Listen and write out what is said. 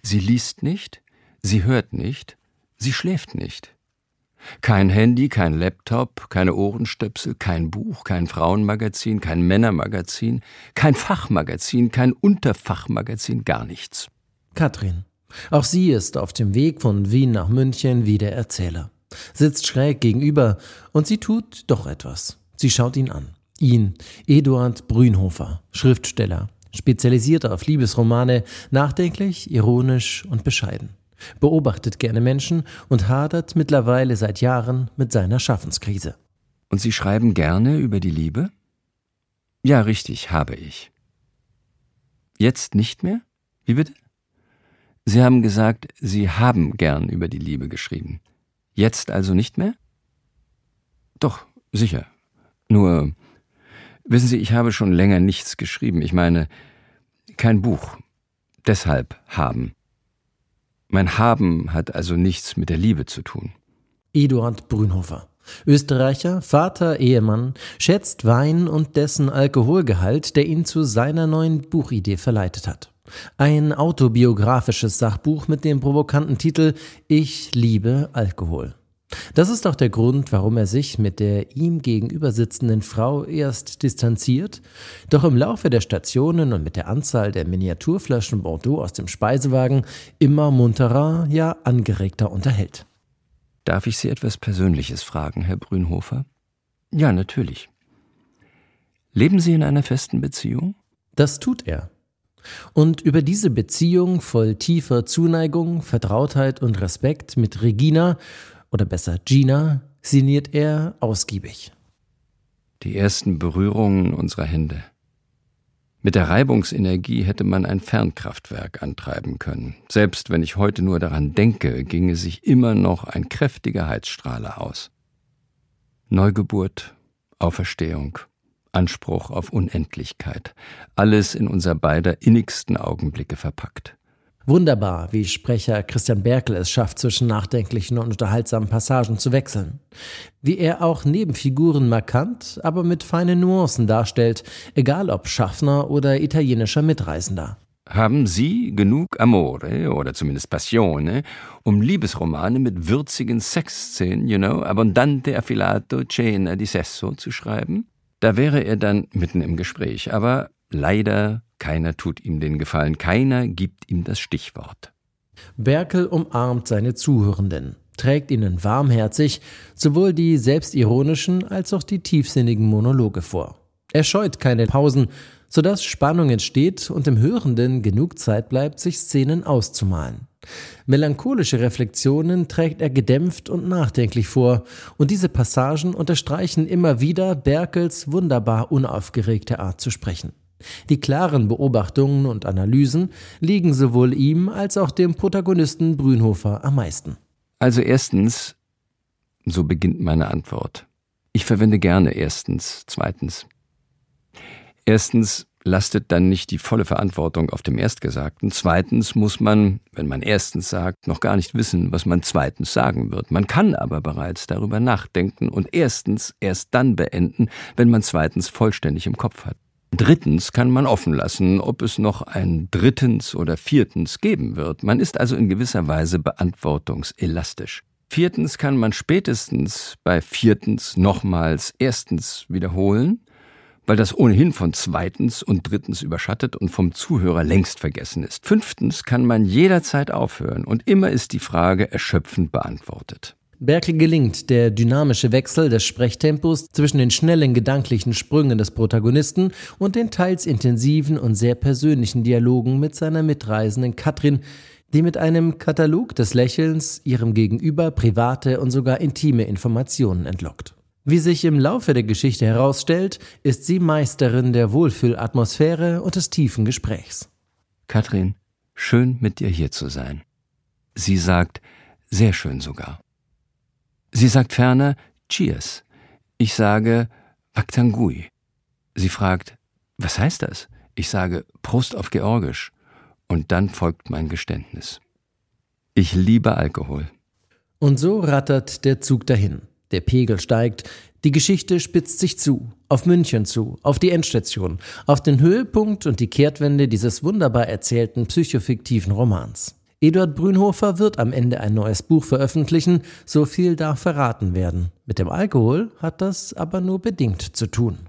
Sie liest nicht, sie hört nicht, sie schläft nicht. Kein Handy, kein Laptop, keine Ohrenstöpsel, kein Buch, kein Frauenmagazin, kein Männermagazin, kein Fachmagazin, kein Unterfachmagazin, gar nichts. Katrin. Auch sie ist auf dem Weg von Wien nach München wie der Erzähler. Sitzt schräg gegenüber und sie tut doch etwas. Sie schaut ihn an. Ihn, Eduard Brünhofer, Schriftsteller, spezialisiert auf Liebesromane, nachdenklich, ironisch und bescheiden. Beobachtet gerne Menschen und hadert mittlerweile seit Jahren mit seiner Schaffenskrise. Und Sie schreiben gerne über die Liebe? Ja, richtig, habe ich. Jetzt nicht mehr? Wie bitte? Sie haben gesagt, Sie haben gern über die Liebe geschrieben. Jetzt also nicht mehr? Doch, sicher. Nur, wissen Sie, ich habe schon länger nichts geschrieben. Ich meine, kein Buch. Deshalb haben. Mein Haben hat also nichts mit der Liebe zu tun. Eduard Brünhofer. Österreicher, Vater, Ehemann, schätzt Wein und dessen Alkoholgehalt, der ihn zu seiner neuen Buchidee verleitet hat. Ein autobiografisches Sachbuch mit dem provokanten Titel »Ich liebe Alkohol«. Das ist auch der Grund, warum er sich mit der ihm gegenüber sitzenden Frau erst distanziert, doch im Laufe der Stationen und mit der Anzahl der Miniaturflaschen Bordeaux aus dem Speisewagen immer munterer, ja angeregter unterhält. Darf ich Sie etwas Persönliches fragen, Herr Brünhofer? Ja, natürlich. Leben Sie in einer festen Beziehung? Das tut er. Und über diese Beziehung voll tiefer Zuneigung, Vertrautheit und Respekt mit Regina, oder besser Gina, sinniert er ausgiebig. Die ersten Berührungen unserer Hände. Mit der Reibungsenergie hätte man ein Fernkraftwerk antreiben können. Selbst wenn ich heute nur daran denke, ginge sich immer noch ein kräftiger Heizstrahler aus. Neugeburt, Auferstehung, Anspruch auf Unendlichkeit. Alles in unser beider innigsten Augenblicke verpackt. Wunderbar, wie Sprecher Christian Berkel es schafft, zwischen nachdenklichen und unterhaltsamen Passagen zu wechseln. Wie er auch Nebenfiguren markant, aber mit feinen Nuancen darstellt, egal ob Schaffner oder italienischer Mitreisender. Haben Sie genug Amore, oder zumindest Passione, um Liebesromane mit würzigen Sexszenen, abbondante affilato cena di sesso zu schreiben? Da wäre er dann mitten im Gespräch, aber leider keiner tut ihm den Gefallen, keiner gibt ihm das Stichwort. Berkel umarmt seine Zuhörenden, trägt ihnen warmherzig sowohl die selbstironischen als auch die tiefsinnigen Monologe vor. Er scheut keine Pausen, sodass Spannung entsteht und dem Hörenden genug Zeit bleibt, sich Szenen auszumalen. Melancholische Reflexionen trägt er gedämpft und nachdenklich vor, und diese Passagen unterstreichen immer wieder Berkels wunderbar unaufgeregte Art zu sprechen. Die klaren Beobachtungen und Analysen liegen sowohl ihm als auch dem Protagonisten Brünhofer am meisten. Also erstens, so beginnt meine Antwort. Ich verwende gerne erstens, zweitens. Erstens lastet dann nicht die volle Verantwortung auf dem Erstgesagten. Zweitens muss man, wenn man erstens sagt, noch gar nicht wissen, was man zweitens sagen wird. Man kann aber bereits darüber nachdenken und erstens erst dann beenden, wenn man zweitens vollständig im Kopf hat. Drittens kann man offen lassen, ob es noch ein drittens oder viertens geben wird. Man ist also in gewisser Weise beantwortungselastisch. Viertens kann man spätestens bei viertens nochmals erstens wiederholen, weil das ohnehin von zweitens und drittens überschattet und vom Zuhörer längst vergessen ist. Fünftens kann man jederzeit aufhören und immer ist die Frage erschöpfend beantwortet. Berkel gelingt der dynamische Wechsel des Sprechtempos zwischen den schnellen gedanklichen Sprüngen des Protagonisten und den teils intensiven und sehr persönlichen Dialogen mit seiner mitreisenden Katrin, die mit einem Katalog des Lächelns ihrem Gegenüber private und sogar intime Informationen entlockt. Wie sich im Laufe der Geschichte herausstellt, ist sie Meisterin der Wohlfühlatmosphäre und des tiefen Gesprächs. Katrin, schön mit dir hier zu sein. Sie sagt, sehr schön sogar. Sie sagt ferner, Cheers. Ich sage, Waktangui. Sie fragt, was heißt das? Ich sage, Prost auf Georgisch. Und dann folgt mein Geständnis. Ich liebe Alkohol. Und so rattert der Zug dahin. Der Pegel steigt, die Geschichte spitzt sich zu, auf München zu, auf die Endstation, auf den Höhepunkt und die Kehrtwende dieses wunderbar erzählten psychofiktiven Romans. Eduard Brünhofer wird am Ende ein neues Buch veröffentlichen, so viel darf verraten werden. Mit dem Alkohol hat das aber nur bedingt zu tun.